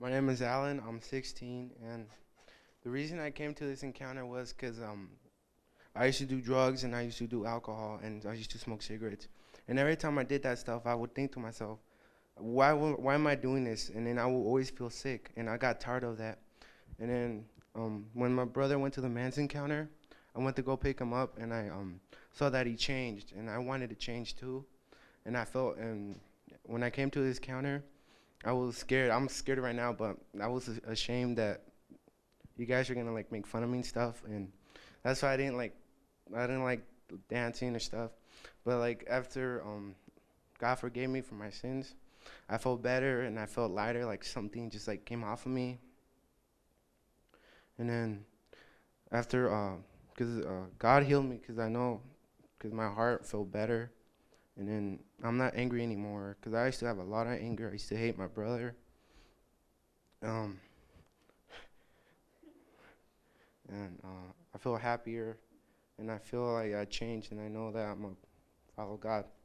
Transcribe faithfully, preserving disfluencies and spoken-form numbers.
My name is Alan. I'm sixteen, and the reason I came to this encounter was because um, I used to do drugs and I used to do alcohol and I used to smoke cigarettes. And every time I did that stuff, I would think to myself, why, wo- why am I doing this? And then I would always feel sick, and I got tired of that. And then um, when my brother went to the men's encounter, I went to go pick him up, and I um, saw that he changed, and I wanted to change too. And I felt, and when I came to this counter, I was scared. I'm scared right now, but I was a- ashamed that you guys are gonna like make fun of me and stuff, and that's why I didn't like, I didn't like dancing or stuff. But like after um, God forgave me for my sins, I felt better and I felt lighter, like something just like came off of me. And then after, uh, cause uh, God healed me, cause I know, cause my heart felt better. And then I'm not angry anymore, cause I used to have a lot of anger. I used to hate my brother. Um, and uh, I feel happier, and I feel like I changed, and I know that I'm gonna follow God.